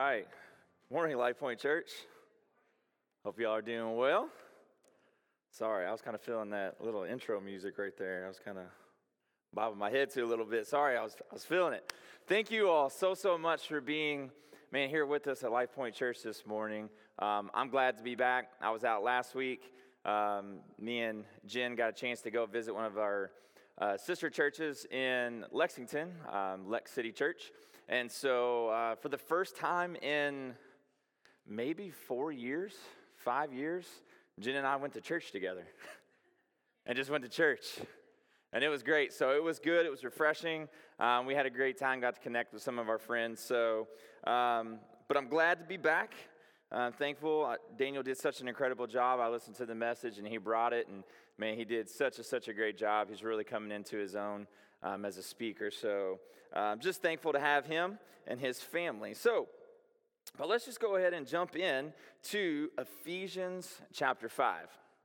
right. Morning, Life Point Church. Hope y'all are doing well. Sorry, I was kind of feeling that little intro music right there. I was kind of bobbing my head to a little bit. Sorry, I was feeling it. Thank you all so much for being, here with us at Life Point Church this morning. I'm glad to be back. I was out last week. Me and Jen got a chance to go visit one of our sister churches in Lexington, Lex City Church. And so for the first time in maybe 4 years, 5 years, Jen and I went to church together and just went to church. And it was great. So it was good. It was refreshing. We had a great time, got to connect with some of our friends. So, but I'm glad to be back. I'm thankful. Daniel did such an incredible job. I listened to the message and he brought it. And man, he did such a great job. He's really coming into his own as a speaker. So I'm just thankful to have him and his family. But let's just go ahead and jump in to Ephesians chapter 5.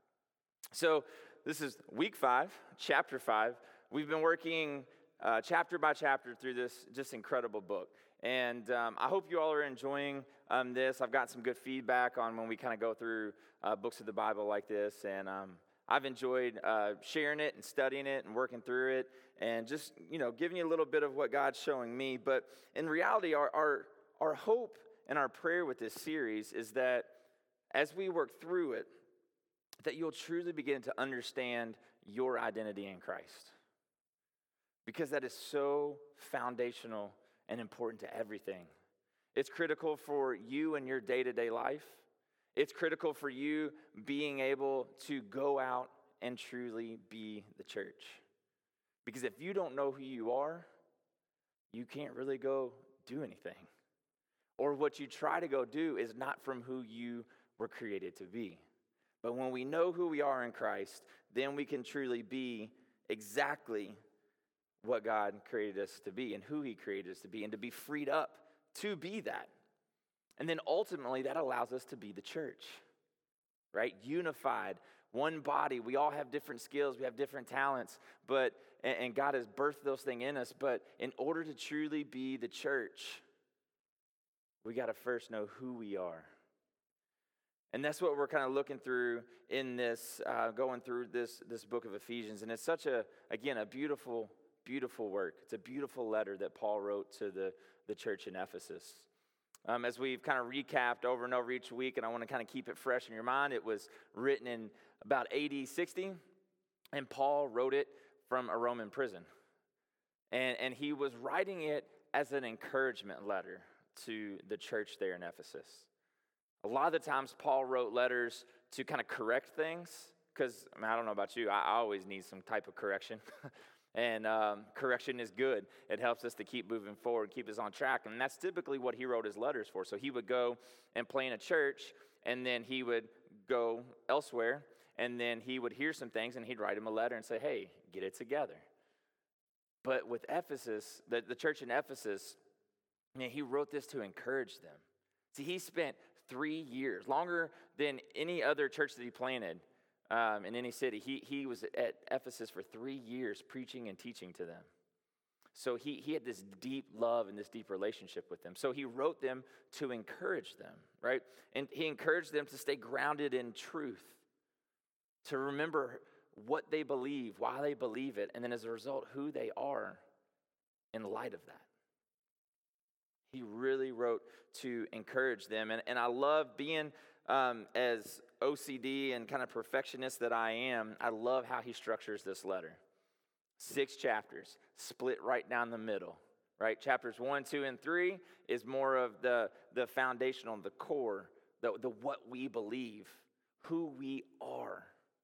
So this is week 5, chapter 5. We've been working chapter by chapter through this just incredible book. And I hope you all are enjoying this. I've got some good feedback on when we kind of go through books of the Bible like this. And I've enjoyed sharing it and studying it and working through it and just, giving you a little bit of what God's showing me. But in reality, our hope and our prayer with this series is that as we work through it, that you'll truly begin to understand your identity in Christ. Because that is so foundational and important to everything. It's critical for you and your day-to-day life. It's critical for you being able to go out and truly be the church. Because if you don't know who you are, you can't really go do anything. Or what you try to go do is not from who you were created to be. But when we know who we are in Christ, then we can truly be exactly what God created us to be and who he created us to be and to be freed up to be that. And then ultimately that allows us to be the church, right? Unified, one body. We all have different skills. We have different talents, and God has birthed those things in us. But in order to truly be the church, we got to first know who we are. And that's what we're kind of looking through in this, going through this book of Ephesians. And it's such a beautiful work. It's a beautiful letter that Paul wrote to the church in Ephesus. As we've kind of recapped over and over each week, and I want to kind of keep it fresh in your mind, it was written in about AD 60, and Paul wrote it from a Roman prison. And he was writing it as an encouragement letter to the church there in Ephesus. A lot of the times Paul wrote letters to kind of correct things, because I don't know about you, I always need some type of correction. And correction is good. It helps us to keep moving forward, keep us on track. And that's typically what he wrote his letters for. So he would go and play in a church, and then he would go elsewhere, and then he would hear some things, and he'd write him a letter and say, hey, get it together. But with Ephesus, the church in Ephesus, he wrote this to encourage them. See, he spent 3 years, longer than any other church that he planted, in any city. He was at Ephesus for 3 years preaching and teaching to them. So he had this deep love and this deep relationship with them. So he wrote them to encourage them, right? And he encouraged them to stay grounded in truth, to remember what they believe, why they believe it, and then as a result, who they are in light of that. He really wrote to encourage them. And I love being as OCD and kind of perfectionist that I am, I love how he structures this letter. 6 chapters, split right down the middle, right? Chapters 1, 2, and 3 is more of the foundational, the core, the what we believe, who we are.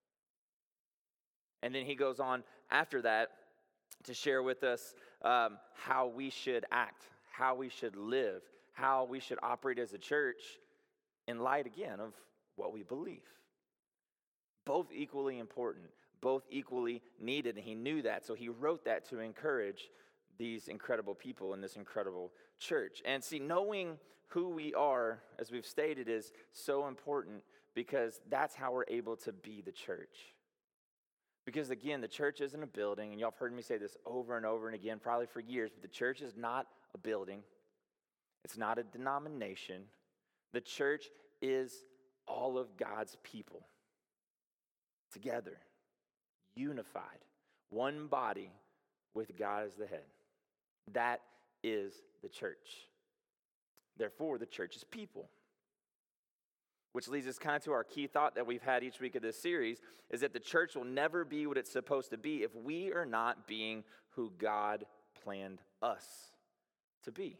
And then he goes on after that to share with us how we should act, how we should live, how we should operate as a church in light, again, of what we believe. Both equally important, both equally needed, and he knew that, so he wrote that to encourage these incredible people in this incredible church. And see, knowing who we are, as we've stated, is so important because that's how we're able to be the church. Because again, the church isn't a building, and y'all have heard me say this over and over and again, probably for years, but the church is not a building. It's not a denomination. The church is all of God's people together, unified, one body with God as the head. That is the church. Therefore, the church is people. Which leads us kind of to our key thought that we've had each week of this series, is that the church will never be what it's supposed to be if we are not being who God planned us to be.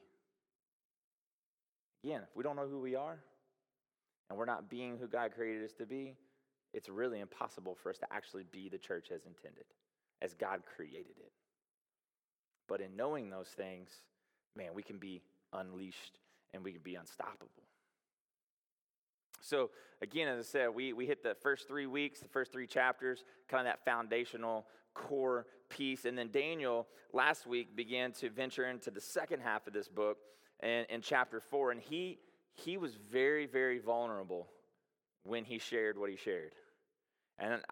Again, if we don't know who we are, and we're not being who God created us to be, it's really impossible for us to actually be the church as intended, as God created it. But in knowing those things, man, we can be unleashed and we can be unstoppable. So again, as I said, we hit the first 3 weeks, the first 3 chapters, kind of that foundational core piece. And then Daniel last week began to venture into the second half of this book in chapter 4. And he was very, very vulnerable when he shared what he shared. And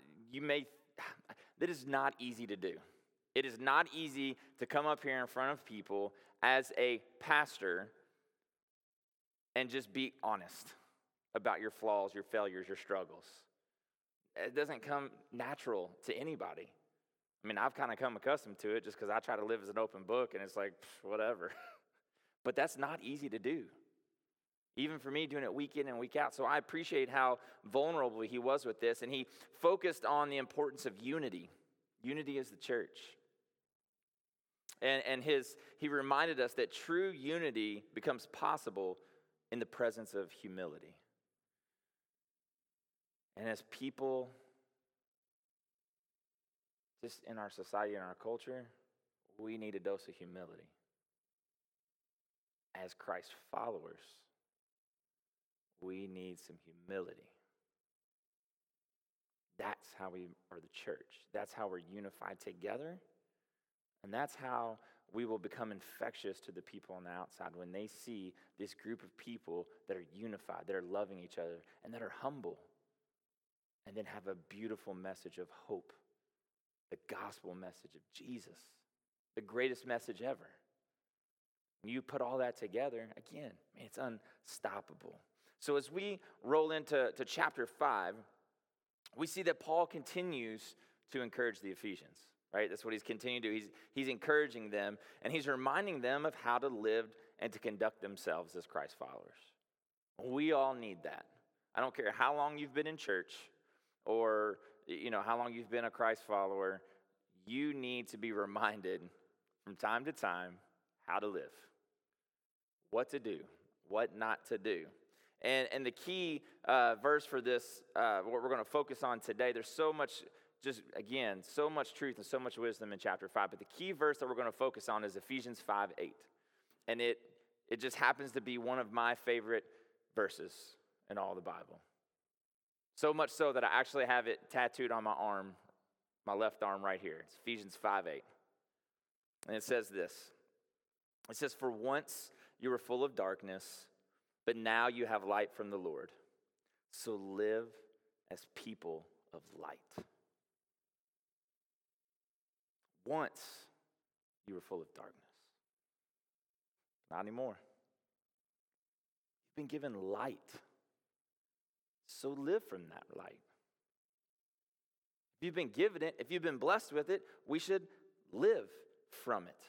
that is not easy to do. It is not easy to come up here in front of people as a pastor and just be honest about your flaws, your failures, your struggles. It doesn't come natural to anybody. I mean, I've kind of come accustomed to it just because I try to live as an open book, and it's like, whatever. But that's not easy to do. Even for me, doing it week in and week out. So I appreciate how vulnerable he was with this, and he focused on the importance of unity. Unity as the church. And he reminded us that true unity becomes possible in the presence of humility. And as people, just in our society and our culture, we need a dose of humility. As Christ followers, we need some humility. That's how we are the church. That's how we're unified together. And that's how we will become infectious to the people on the outside when they see this group of people that are unified, that are loving each other, and that are humble. And then have a beautiful message of hope, the gospel message of Jesus, the greatest message ever. When you put all that together, again, man, it's unstoppable. So as we roll into chapter 5, we see that Paul continues to encourage the Ephesians, right? That's what he's continuing to do. He's encouraging them, and he's reminding them of how to live and to conduct themselves as Christ followers. We all need that. I don't care how long you've been in church, or how long you've been a Christ follower, you need to be reminded from time to time how to live, what to do, what not to do. And the key verse for this, what we're going to focus on today, there's so much, so much truth and so much wisdom in chapter 5, but the key verse that we're going to focus on is Ephesians 5:8. And it just happens to be one of my favorite verses in all the Bible. So much so that I actually have it tattooed on my arm, my left arm right here. It's Ephesians 5:8. And it says this. It says, "For once you were full of darkness, but now you have light from the Lord. So live as people of light." Once you were full of darkness. Not anymore. You've been given light. So live from that light. If you've been given it, if you've been blessed with it, we should live from it.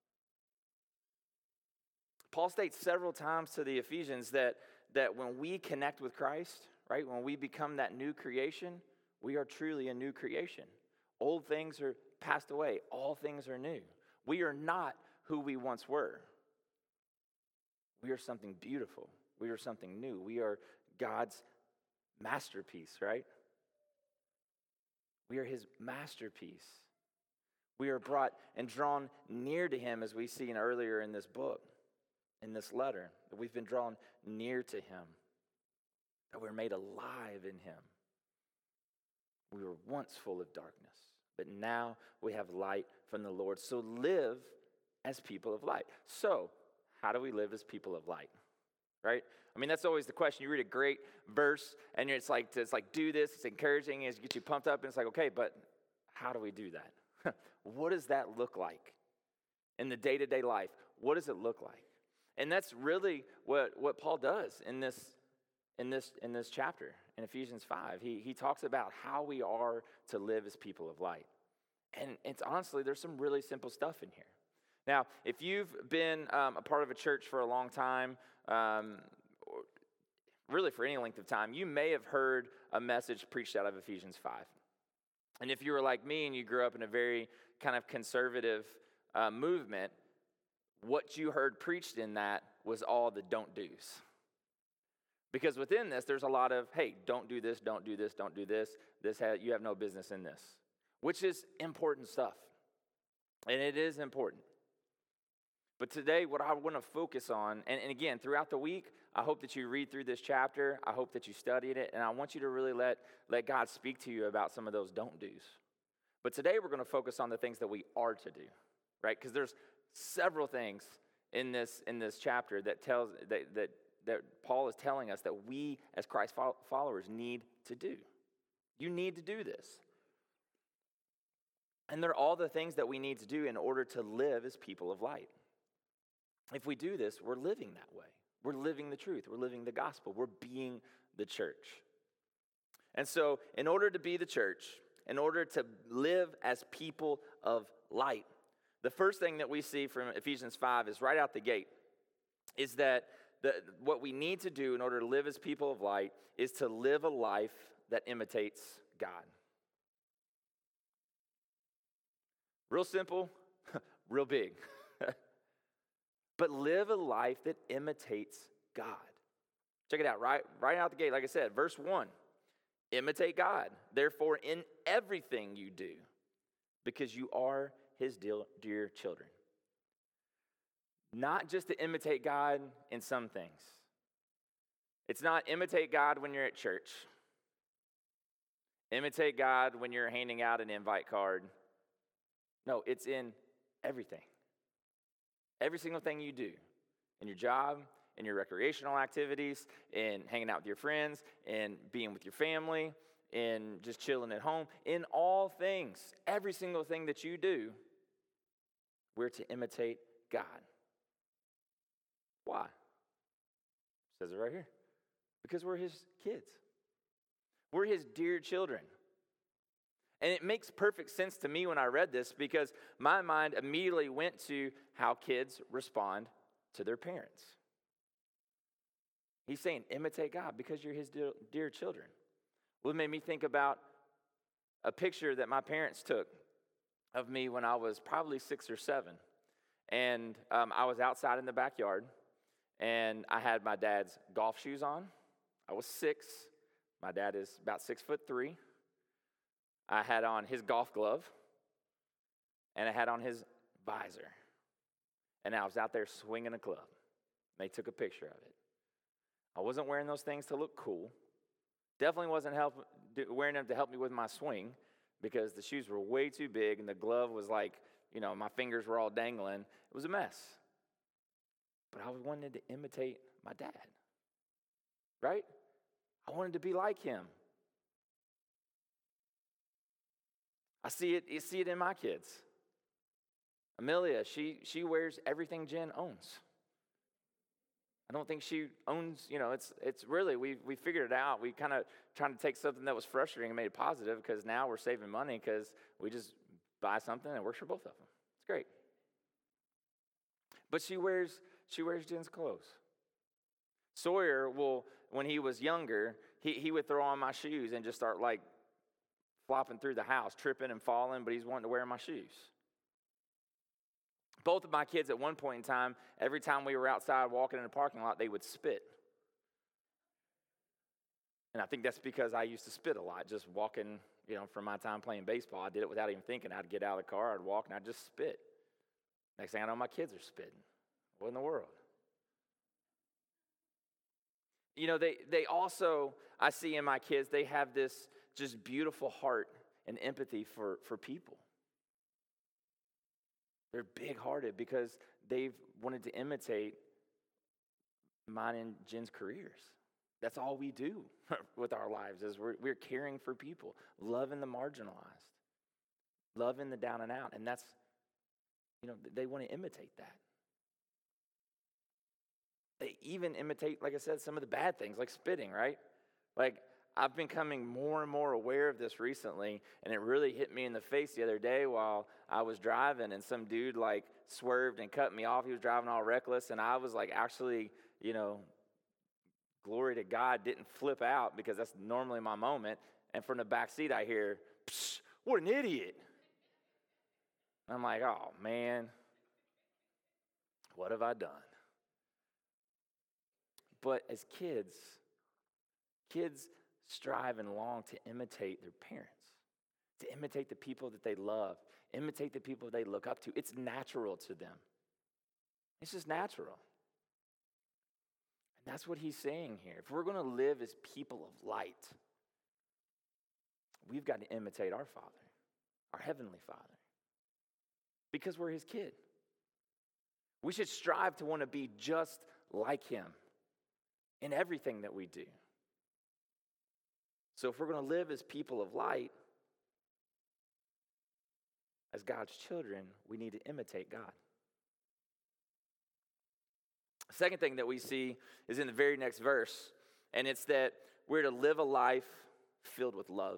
Paul states several times to the Ephesians that when we connect with Christ, right, when we become that new creation, we are truly a new creation. Old things are passed away. All things are new. We are not who we once were. We are something beautiful. We are something new. We are God's masterpiece, right? We are his masterpiece. We are brought and drawn near to him, as we see earlier in this book, in this letter, that we've been drawn near to him, that we're made alive in him. We were once full of darkness, but now we have light from the Lord. So live as people of light. So, how do we live as people of light? Right? I mean, that's always the question. You read a great verse, and it's like do this. It's encouraging. It gets you pumped up, and it's like, okay, but how do we do that? What does that look like in the day-to-day life? What does it look like? And that's really what Paul does in this chapter in Ephesians 5. He talks about how we are to live as people of light. And it's honestly, there's some really simple stuff in here. Now, if you've been a part of a church for a long time, or really for any length of time, you may have heard a message preached out of Ephesians 5. And if you were like me and you grew up in a very kind of conservative movement, what you heard preached in that was all the don't do's. Because within this, there's a lot of, hey, don't do this, don't do this, don't do this. You have no business in this, which is important stuff. And it is important. But today, what I want to focus on, and again, throughout the week, I hope that you read through this chapter. I hope that you studied it. And I want you to really let God speak to you about some of those don't do's. But today, we're going to focus on the things that we are to do, right? Because there's several things in this chapter that Paul is telling us that we as Christ followers need to do. You need to do this. And they're all the things that we need to do in order to live as people of light. If we do this, we're living that way. We're living the truth. We're living the gospel. We're being the church. And so, in order to be the church, in order to live as people of light, the first thing that we see from Ephesians 5 is right out the gate, is that what we need to do in order to live as people of light is to live a life that imitates God. Real simple, real big. But live a life that imitates God. Check it out, right out the gate. Like I said, verse 1, imitate God. Therefore, in everything you do, because you are his dear children. Not just to imitate God in some things. It's not imitate God when you're at church. Imitate God when you're handing out an invite card. No, it's in everything. Every single thing you do. In your job, in your recreational activities, in hanging out with your friends, in being with your family, in just chilling at home. In all things, every single thing that you do, we're to imitate God. Why? It says it right here. Because we're his kids. We're his dear children. And it makes perfect sense to me when I read this because my mind immediately went to how kids respond to their parents. He's saying, imitate God because you're his dear children. Well, it made me think about a picture that my parents took of me when I was probably 6 or 7. And I was outside in the backyard, and I had my dad's golf shoes on. I was 6. My dad is about 6'3". I had on his golf glove, and I had on his visor. And I was out there swinging a club. They took a picture of it. I wasn't wearing those things to look cool. Definitely wasn't wearing them to help me with my swing because the shoes were way too big, and the glove was like, my fingers were all dangling. It was a mess. But I wanted to imitate my dad, right? I wanted to be like him. You see it in my kids. Amelia, she wears everything Jen owns. I don't think she owns, it's really, we figured it out. We kind of trying to take something that was frustrating and made it positive because now we're saving money because we just buy something that works for both of them. It's great. But she wears Jen's clothes. Sawyer when he was younger, he would throw on my shoes and just start like flopping through the house, tripping and falling, but he's wanting to wear my shoes. Both of my kids at one point in time, every time we were outside walking in a parking lot, they would spit. And I think that's because I used to spit a lot, just walking, from my time playing baseball. I did it without even thinking. I'd get out of the car, I'd walk, and I'd just spit. Next thing I know, my kids are spitting. What in the world? They also, I see in my kids, they have this just beautiful heart and empathy for people. They're big-hearted because they've wanted to imitate mine and Jen's careers. That's all we do with our lives is we're caring for people, loving the marginalized, loving the down and out. And that's, they want to imitate that. even imitate, like I said, some of the bad things, like spitting, right? Like, I've been becoming more and more aware of this recently, and it really hit me in the face the other day while I was driving, and some dude, like, swerved and cut me off. He was driving all reckless, and I was, like, actually, glory to God, didn't flip out because that's normally my moment. And from the back seat, I hear, "Psh, what an idiot." I'm like, oh, man, what have I done? But as kids strive and long to imitate their parents, to imitate the people that they love, imitate the people they look up to. It's natural to them. It's just natural. And that's what he's saying here. If we're going to live as people of light, we've got to imitate our Father, our Heavenly Father, because we're his kid. We should strive to want to be just like him in everything that we do. So if we're going to live as people of light, as God's children, we need to imitate God. The second thing that we see is in the very next verse, and it's that we're to live a life filled with love.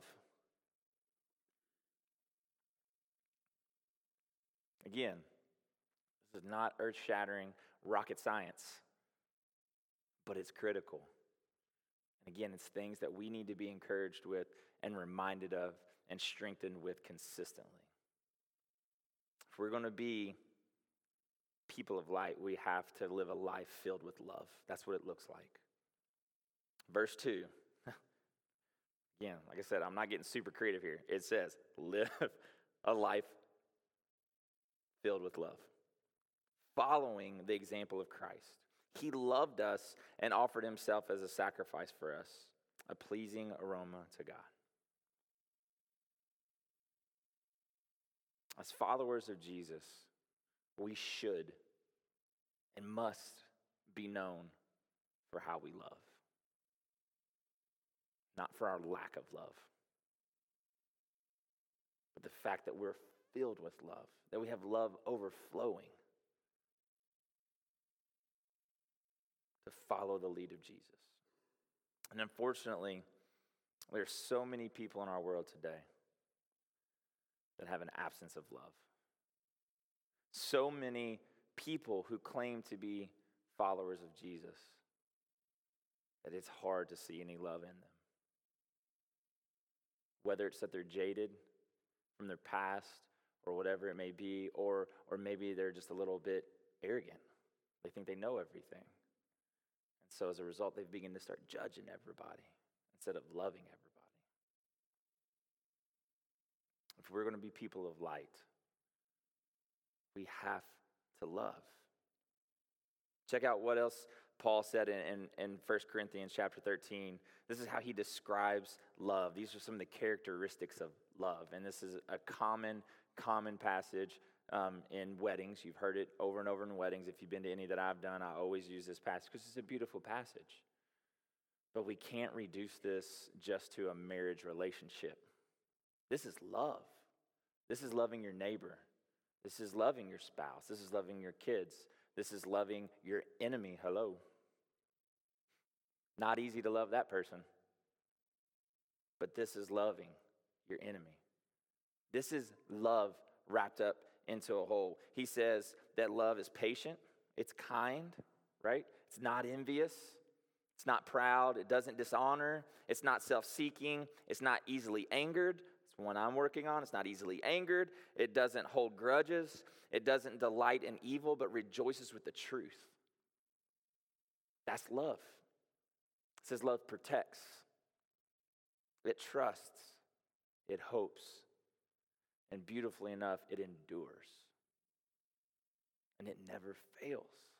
Again, this is not earth-shattering rocket science, but it's critical. And again, it's things that we need to be encouraged with and reminded of and strengthened with consistently. If we're going to be people of light, we have to live a life filled with love. That's what it looks like. Verse 2. Again, like I said, I'm not getting super creative here. It says, live a life filled with love, following the example of Christ. He loved us and offered himself as a sacrifice for us, a pleasing aroma to God. As followers of Jesus, we should and must be known for how we love, not for our lack of love, but the fact that we're filled with love, that we have love overflowing to follow the lead of Jesus. And unfortunately, there's so many people in our world today that have an absence of love. So many people who claim to be followers of Jesus that it's hard to see any love in them. Whether it's that they're jaded from their past or whatever it may be, or maybe they're just a little bit arrogant. They think they know everything. And so as a result, they begin to start judging everybody instead of loving everybody. If we're going to be people of light, we have to love. Check out what else Paul said in 1 Corinthians chapter 13. This is how he describes love. These are some of the characteristics of love. And this is a common passage in weddings. You've heard it over and over in weddings. If you've been to any that I've done, I always use this passage because it's a beautiful passage. But we can't reduce this just to a marriage relationship. This is love. This is loving your neighbor. This is loving your spouse. This is loving your kids. This is loving your enemy. Hello. Not easy to love that person. But this is loving your enemy. This is love wrapped up into a whole. He says that love is patient. It's kind, right? It's not envious. It's not proud. It doesn't dishonor. It's not self-seeking. It's not easily angered. It's one I'm working on. It's not easily angered. It doesn't hold grudges. It doesn't delight in evil, but rejoices with the truth. That's love. It says love protects. It trusts. It hopes. And beautifully enough, it endures. And it never fails.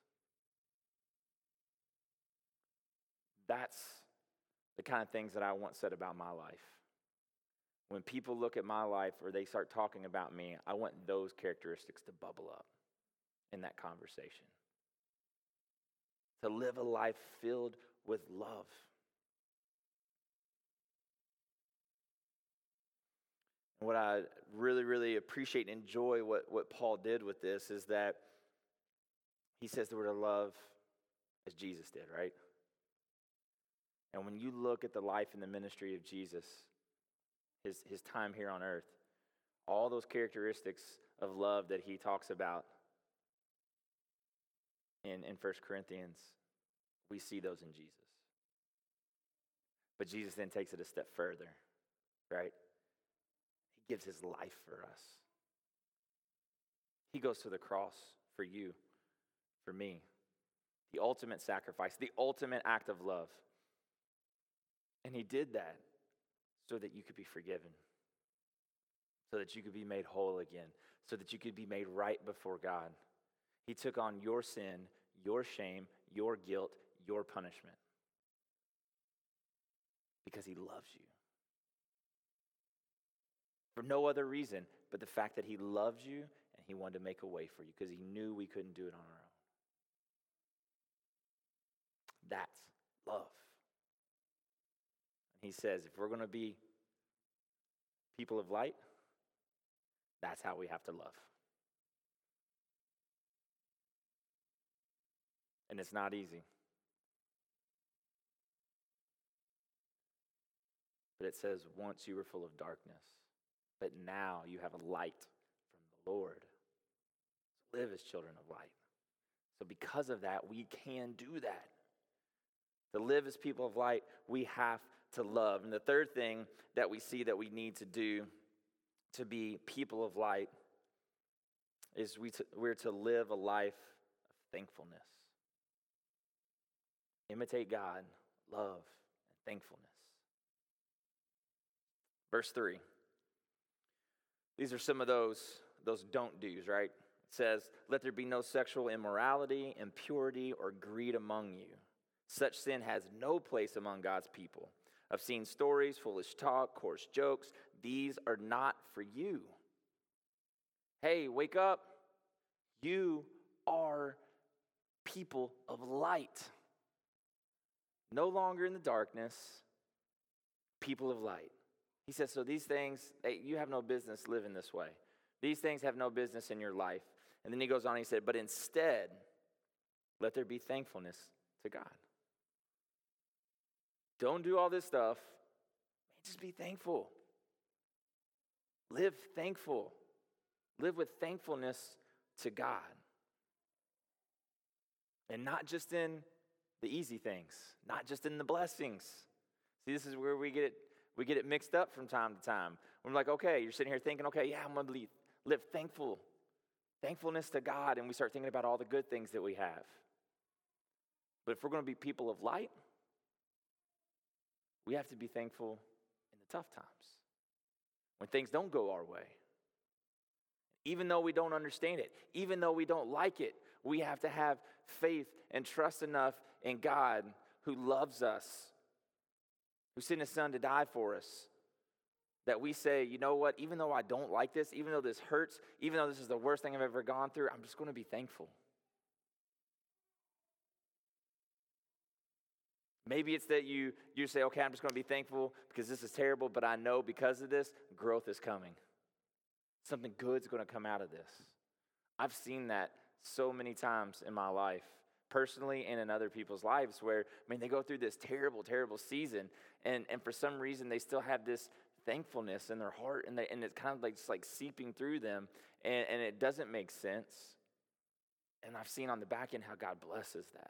That's the kind of things that I once said about my life. When people look at my life or they start talking about me, I want those characteristics to bubble up in that conversation. To live a life filled with love. And what I really, really appreciate and enjoy what Paul did with this is that he says that we're to love as Jesus did, right? And when you look at the life and the ministry of Jesus, his time here on earth, all those characteristics of love that he talks about in 1 Corinthians, we see those in Jesus. But Jesus then takes it a step further, right? He gives his life for us. He goes to the cross for you, for me. The ultimate sacrifice, the ultimate act of love. And he did that so that you could be forgiven, so that you could be made whole again, so that you could be made right before God. He took on your sin, your shame, your guilt, your punishment, because he loves you. For no other reason but the fact that he loves you and he wanted to make a way for you because he knew we couldn't do it on our own. That's love. And he says, if we're going to be people of light, that's how we have to love. And it's not easy. But it says, once you were full of darkness, but now you have a light from the Lord. So live as children of light. So because of that, we can do that. To live as people of light, we have to love. And the third thing that we see that we need to do to be people of light is we're to live a life of thankfulness. Imitate God, love, and thankfulness. Verse 3. These are some of those don't do's, right? It says, let there be no sexual immorality, impurity, or greed among you. Such sin has no place among God's people. Obscene stories, foolish talk, coarse jokes, these are not for you. Hey, wake up. You are people of light. No longer in the darkness, people of light. He says, so these things, you have no business living this way. These things have no business in your life. And then he goes on, he said, but instead, let there be thankfulness to God. Don't do all this stuff. Just be thankful. Live thankful. Live with thankfulness to God. And not just in the easy things, not just in the blessings. See, this is where we get it mixed up from time to time. We're like, okay, you're sitting here thinking, okay, yeah, I'm going to live thankfulness to God, and we start thinking about all the good things that we have. But if we're going to be people of light, we have to be thankful in the tough times, when things don't go our way. Even though we don't understand it, even though we don't like it, we have to have faith and trust enough in God who loves us, who sent his son to die for us, that we say, you know what, even though I don't like this, even though this hurts, even though this is the worst thing I've ever gone through, I'm just going to be thankful. Maybe it's that you say, okay, I'm just going to be thankful because this is terrible, but I know because of this, growth is coming. Something good's going to come out of this. I've seen that so many times in my life, personally and in other people's lives, where, they go through this terrible, terrible season, and for some reason they still have this thankfulness in their heart, and it's kind of like just like seeping through them, and it doesn't make sense. And I've seen on the back end how God blesses that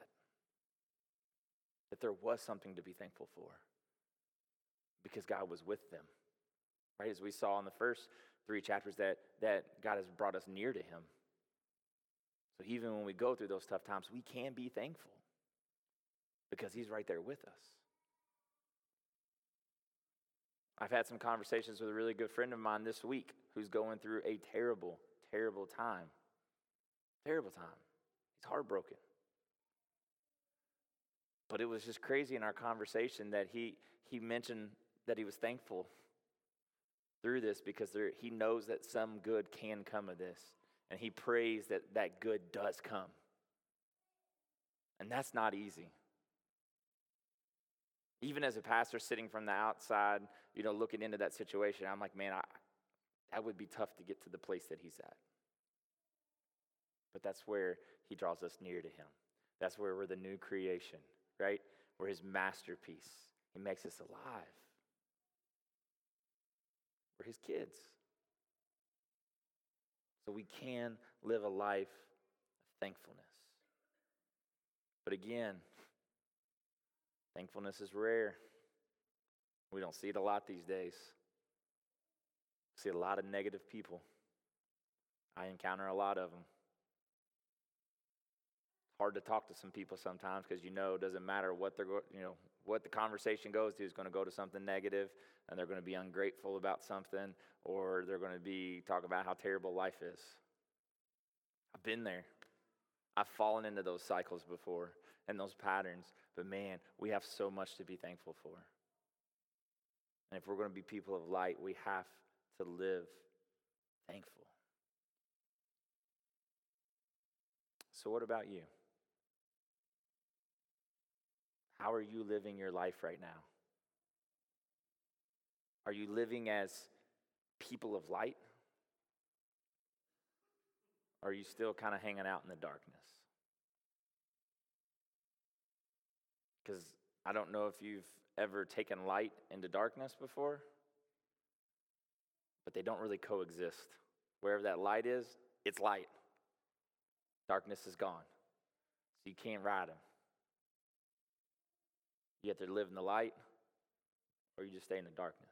there was something to be thankful for because God was with them, right? As we saw in the first 3 chapters that God has brought us near to him. So even when we go through those tough times, we can be thankful because he's right there with us. I've had some conversations with a really good friend of mine this week who's going through a terrible, terrible time. Terrible time. He's heartbroken. But it was just crazy in our conversation that he mentioned that he was thankful through this because he knows that some good can come of this. And he prays that good does come. And that's not easy. Even as a pastor sitting from the outside, looking into that situation, I'm like, man, that would be tough to get to the place that he's at. But that's where he draws us near to him. That's where we're the new creation, right? We're his masterpiece. He makes us alive. We're his kids. So we can live a life of thankfulness. But again, thankfulness is rare. We don't see it a lot these days. We see a lot of negative people. I encounter a lot of them. Hard to talk to some people sometimes because it doesn't matter what what the conversation goes to is going to go to something negative, and they're going to be ungrateful about something, or they're going to be talk about how terrible life is. I've been there. I've fallen into those cycles before and those patterns, but man, we have so much to be thankful for. And if we're going to be people of light, we have to live thankful. So what about you? How are you living your life right now? Are you living as people of light? Or are you still kind of hanging out in the darkness? Because I don't know if you've ever taken light into darkness before, but they don't really coexist. Wherever that light is, it's light. Darkness is gone. So you can't ride them. You have to live in the light, or you just stay in the darkness.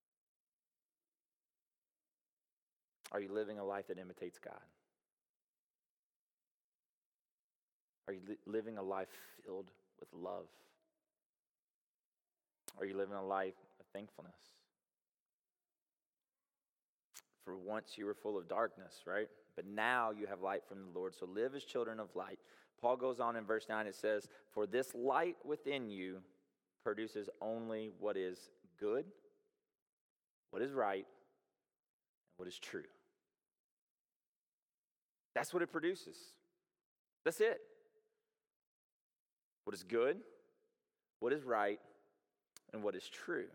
Are you living a life that imitates God? Are you living a life filled with love? Are you living a life of thankfulness? For once you were full of darkness, right? But now you have light from the Lord. So live as children of light. Paul goes on in verse 9, it says, "For this light within you produces only what is good, what is right, and what is true." That's what it produces. That's it. What is good, what is right, and what is true.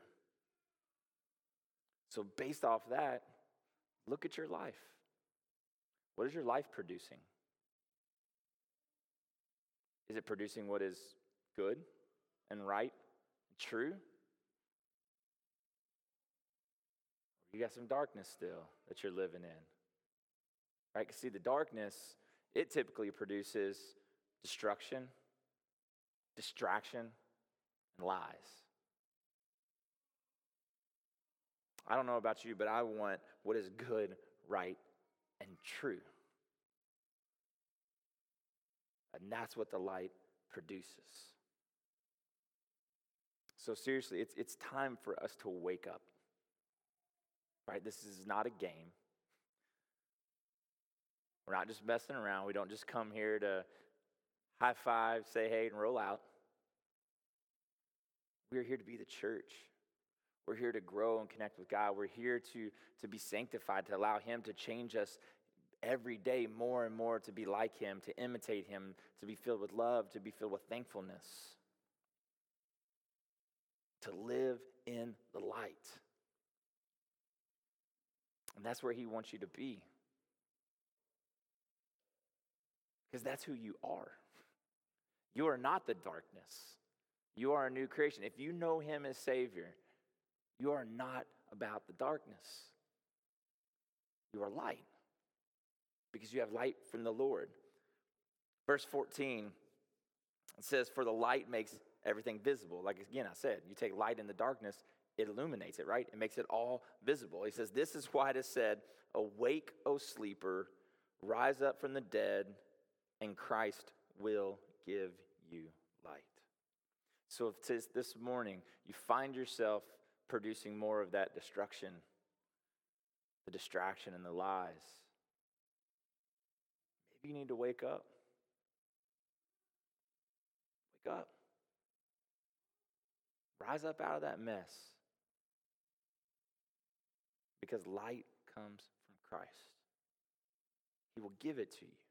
So based off that, look at your life. What is your life producing? Is it producing what is good and right and true? Or you got some darkness still that you're living in? Right? Because see, the darkness, it typically produces destruction, distraction, and lies. I don't know about you, but I want what is good, right, and true. And that's what the light produces. So seriously, it's time for us to wake up. Right? This is not a game. We're not just messing around. We don't just come here to high five, say hey, and roll out. We're here to be the church. We're here to grow and connect with God. We're here to be sanctified, to allow Him to change us every day more and more, to be like Him, to imitate Him, to be filled with love, to be filled with thankfulness, to live in the light. And that's where He wants you to be. Because that's who you are. You are not the darkness. You are a new creation. If you know Him as Savior, you are not about the darkness. You are light. Because you have light from the Lord. Verse 14, it says, "For the light makes everything visible." Like again, I said, you take light in the darkness, it illuminates it, right? It makes it all visible. He says, "This is why it is said, 'Awake, O sleeper, rise up from the dead, and Christ will give you light.'" So if this morning you find yourself producing more of that destruction, the distraction and the lies, maybe you need to wake up. Wake up. Rise up out of that mess. Because light comes from Christ. He will give it to you.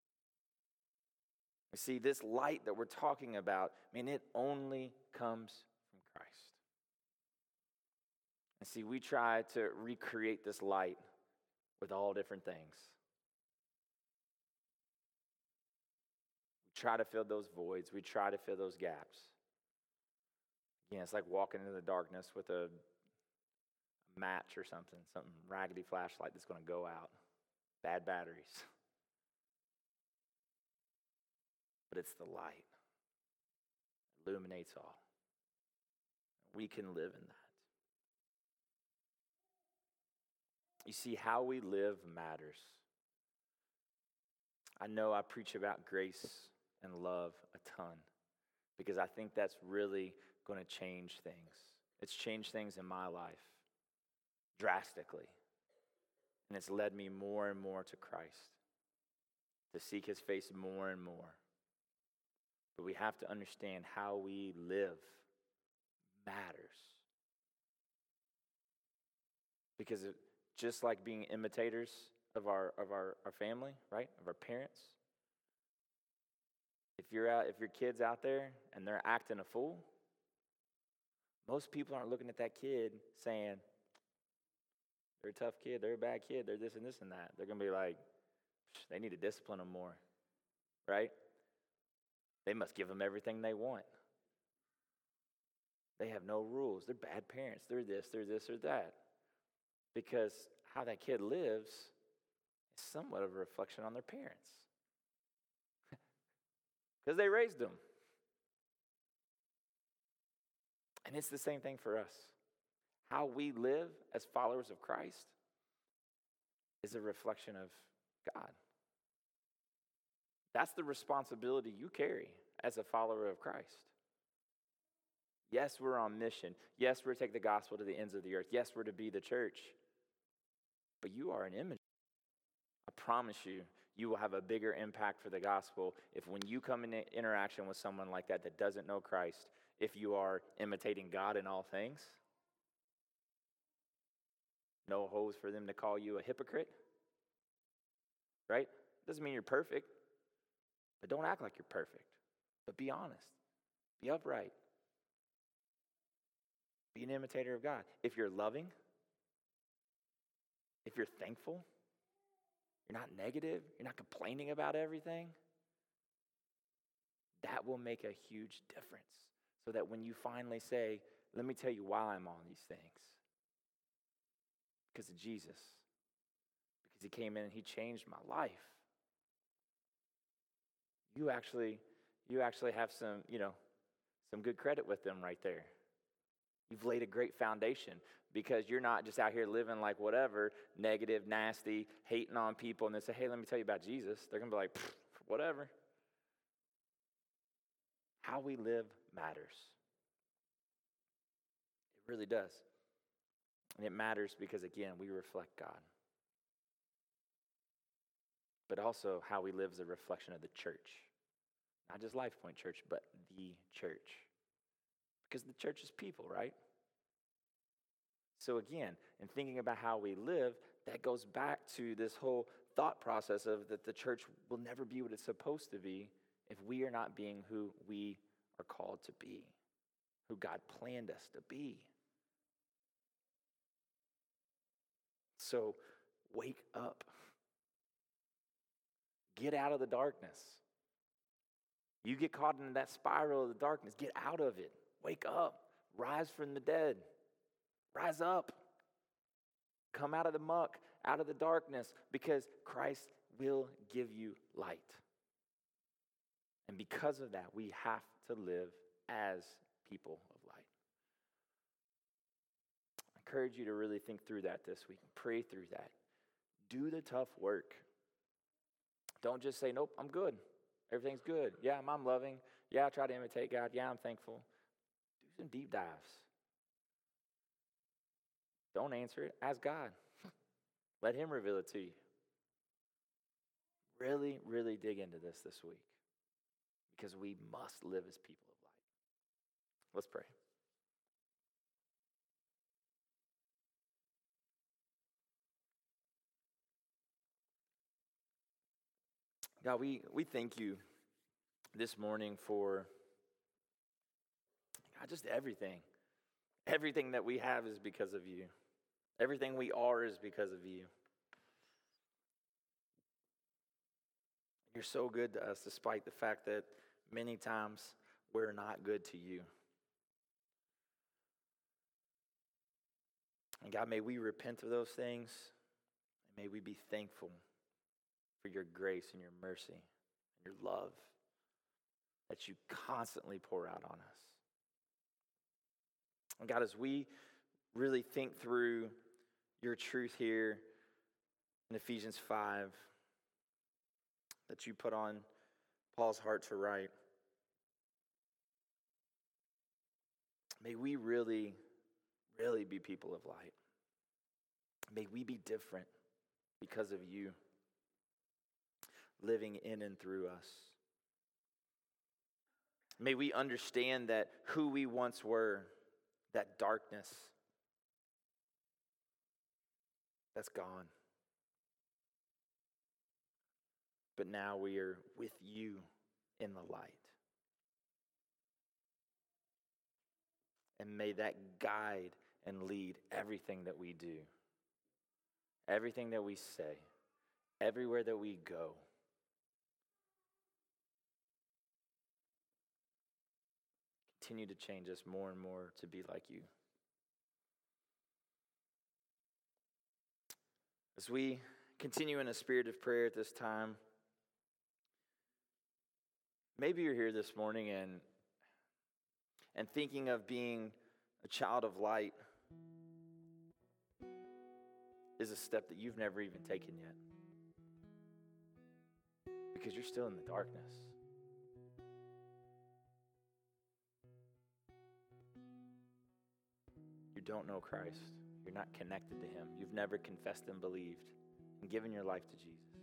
You see, this light that we're talking about, it only comes from Christ. And see, we try to recreate this light with all different things. We try to fill those voids. We try to fill those gaps. Again, it's like walking into the darkness with a match or something raggedy flashlight that's going to go out. Bad batteries. But it's the light. It illuminates all. We can live in that. You see, how we live matters. I know I preach about grace and love a ton because I think that's really going to change things. It's changed things in my life drastically. And it's led me more and more to Christ, to seek his face more and more. But we have to understand how we live matters. Because just like being imitators of our family, right? Of our parents. If your kid's out there and they're acting a fool, most people aren't looking at that kid saying, they're a tough kid, they're a bad kid, they're this and this and that. They're going to be like, they need to discipline them more, right? They must give them everything they want. They have no rules. They're bad parents. They're this, or that. Because how that kid lives is somewhat of a reflection on their parents. Because they raised them. And it's the same thing for us. How we live as followers of Christ is a reflection of God. That's the responsibility you carry as a follower of Christ. Yes, we're on mission. Yes, we're to take the gospel to the ends of the earth. Yes, we're to be the church. But you are an image. I promise you, you will have a bigger impact for the gospel if when you come in interaction with someone like that doesn't know Christ, if you are imitating God in all things. No holes for them to call you a hypocrite. Right? Doesn't mean you're perfect. But don't act like you're perfect. But be honest. Be upright. Be an imitator of God. If you're loving, if you're thankful, you're not negative, you're not complaining about everything, that will make a huge difference. So that when you finally say, let me tell you why I'm on these things. Because of Jesus. Because he came in and he changed my life. You actually have some good credit with them right there. You've laid a great foundation because you're not just out here living like whatever, negative, nasty, hating on people, and they say, hey, let me tell you about Jesus. They're going to be like, whatever. How we live matters. It really does. And it matters because, again, we reflect God. But also how we live is a reflection of the church. Not just Life Point Church, but the church. Because the church is people, right? So again, in thinking about how we live, that goes back to this whole thought process of that the church will never be what it's supposed to be if we are not being who we are called to be, who God planned us to be. So wake up. Get out of the darkness. You get caught in that spiral of the darkness. Get out of it. Wake up. Rise from the dead. Rise up. Come out of the muck, out of the darkness, because Christ will give you light. And because of that, we have to live as people of light. I encourage you to really think through that this week. Pray through that. Do the tough work. Don't just say, nope, I'm good. Everything's good. Yeah, I'm loving. Yeah, I try to imitate God. Yeah, I'm thankful. Do some deep dives. Don't answer it. Ask God. Let him reveal it to you. Really, really dig into this week. Because we must live as people of light. Let's pray. God, we thank you this morning for God, just everything. Everything that we have is because of you. Everything we are is because of you. You're so good to us despite the fact that many times we're not good to you. And God, may we repent of those things, and may we be thankful for your grace and your mercy and your love that you constantly pour out on us. And God, as we really think through your truth here in Ephesians 5 that you put on Paul's heart to write, may we really be people of light. May we be different because of you living in and through us. May we understand that who we once were, that darkness, that's gone. But now we are with you in the light. And may that guide and lead everything that we do, everything that we say, everywhere that we go. Continue to change us more and more to be like you. As we continue in a spirit of prayer at this time, maybe you're here this morning and thinking of being a child of light is a step that you've never even taken yet. Because you're still in the darkness. You don't know Christ. You're not connected to him. You've never confessed and believed and given your life to Jesus.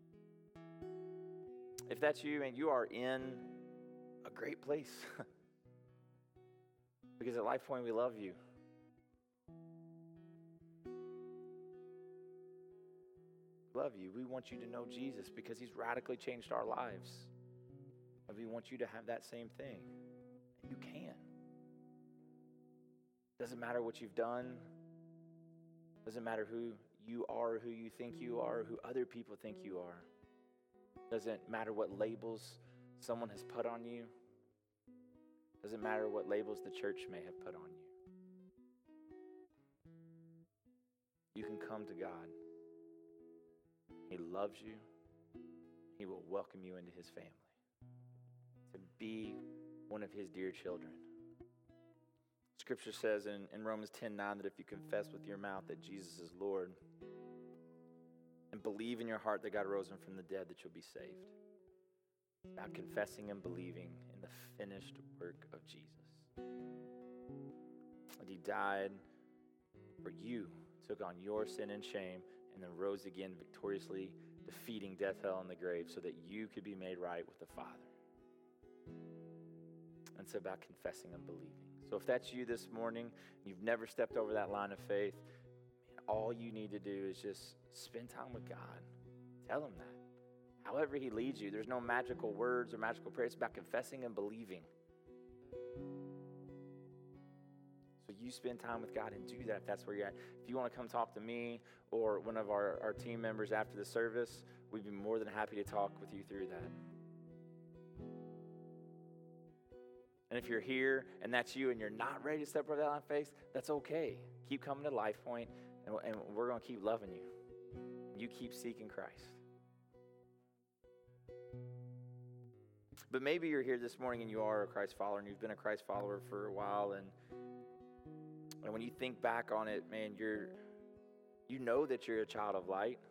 If that's you, and you are in a great place. Because at Life Point, we love you. We love you. We want you to know Jesus because he's radically changed our lives. And we want you to have that same thing. And you can. Doesn't matter what you've done. Doesn't matter who you are, who you think you are, who other people think you are. Doesn't matter what labels someone has put on you. Doesn't matter what labels the church may have put on you. You can come to God. He loves you. He will welcome you into his family. To be one of his dear children. Scripture says in Romans 10:9 that if you confess with your mouth that Jesus is Lord and believe in your heart that God rose him from the dead, that you'll be saved. It's about confessing and believing in the finished work of Jesus. And he died for you, took on your sin and shame, and then rose again victoriously, defeating death, hell, and the grave so that you could be made right with the Father. And it's about confessing and believing. So if that's you this morning, you've never stepped over that line of faith, all you need to do is just spend time with God. Tell him that. However he leads you, there's no magical words or magical prayers. It's about confessing and believing. So you spend time with God and do that if that's where you're at. If you want to come talk to me or one of our team members after the service, we'd be more than happy to talk with you through that. And if you're here and that's you and you're not ready to step over that line of faith, that's okay. Keep coming to Life Point, and we're going to keep loving you. You keep seeking Christ. But maybe you're here this morning and you are a Christ follower and you've been a Christ follower for a while, and when you think back on it, man, you know that you're a child of light.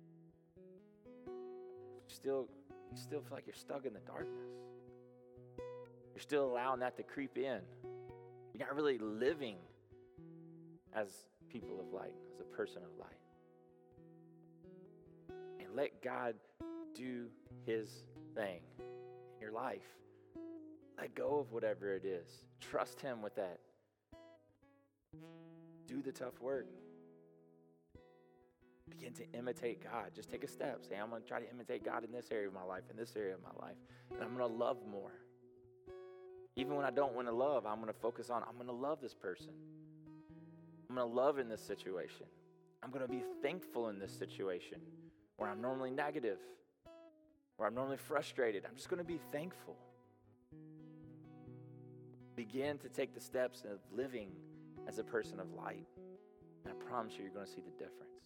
You still feel like you're stuck in the darkness. You're still allowing that to creep in. You're not really living as people of light, as a person of light. And let God do his thing in your life. Let go of whatever it is. Trust him with that. Do the tough work. Begin to imitate God. Just take a step. Say, I'm going to try to imitate God in this area of my life, in this area of my life. And I'm going to love more. Even when I don't want to love, I'm going to focus on, I'm going to love this person. I'm going to love in this situation. I'm going to be thankful in this situation where I'm normally negative. Where I'm normally frustrated, I'm just going to be thankful. Begin to take the steps of living as a person of light. And I promise you're going to see the difference.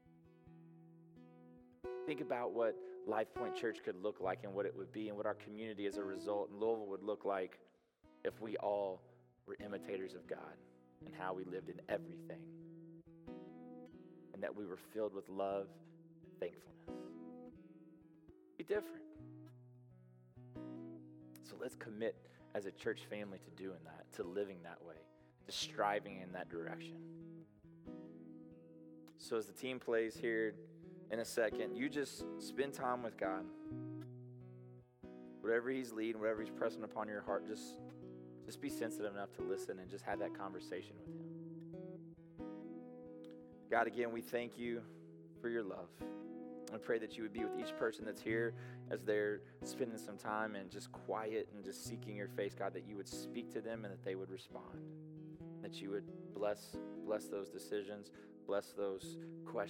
Think about what Life Point Church could look like and what it would be and what our community as a result in Louisville would look like if we all were imitators of God and how we lived in everything. And that we were filled with love and thankfulness. Be different. So let's commit as a church family to doing that, to living that way, to striving in that direction. So as the team plays here in a second, you just spend time with God. Whatever he's leading, whatever he's pressing upon your heart, just be sensitive enough to listen and just have that conversation with him. God, again, we thank you for your love. I pray that you would be with each person that's here as they're spending some time and just quiet and just seeking your face, God, that you would speak to them and that they would respond. That you would bless those decisions, bless those questions.